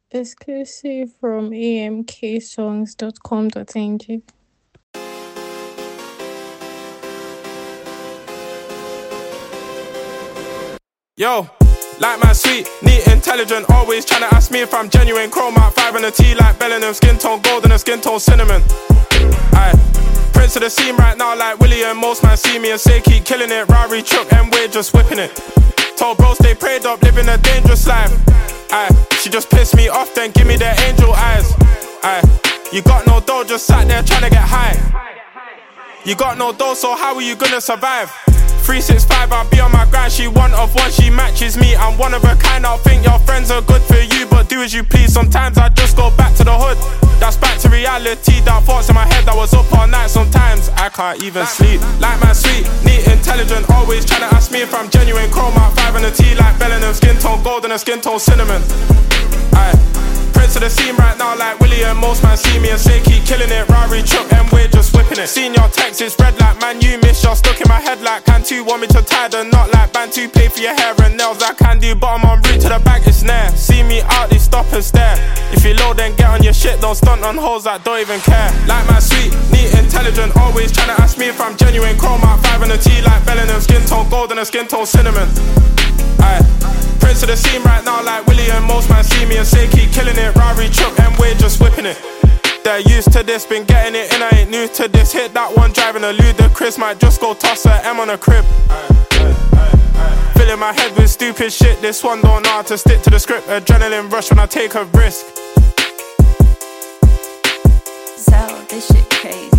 Exclusive from amksongs.com.ng. Yo, like my sweet, neat, intelligent, always tryna ask me if I'm genuine. Chrome out 5 on the T like Bellingham, skin tone gold and a skin tone cinnamon. Aye, Prince of the scene right now like William. Most man see me and say keep killing it. Rari, Chuck, and we're just whipping it. Told bro stay prayed up, living a dangerous life. Aye, she just pissed me off, then give me the angel eyes. Aye, you got no dough, just sat there tryna get high. You got no dough, so how are you gonna survive? 365, I'll be on my grind. She one of one, she matches me. I'm one of a kind. I'll think your friends are good for you, but do as you please. Sometimes I just go back to the hood. That's back to reality. That thoughts in my head, I was up all night. Sometimes I can't even sleep. Like my sweet, neat, intelligent, always tryna ask me if I'm genuine. Chrome out 5 on the T like Bellingham, skin tone gold and a skin tone cinnamon. Aye, Prince of the scene right now like William. Most man see me and say keep killing it. Rari, Chuck, and we're just whipping it. Seen your text, it's red like man you miss. You're stuck in my head like Cantu. Want me to tie the knot like Bantu. Pay for your hair and nails I can do, but I'm en route to the bag, it's near. See me out, they stop and stare. If you low then get on your shit. Don't stunt on hoes that don't even care. Like my sweet, neat, intelligent, always tryna ask me if I'm genuine. Chrome out 5 on the T like Bellingham, skin tone gold and a skin tone cinnamon. Aye, Prince of the scene right now like William. Most man see me and say keep killing it. Rari, Chuck, and we're just whipping it. They're used to this, been getting it in, I ain't new to this. Hit that one driving a ludicrous, might just go toss a M on a crib. Filling my head with stupid shit. This one don't know how to stick to the script. Adrenaline rush when I take a risk. So this shit crazy.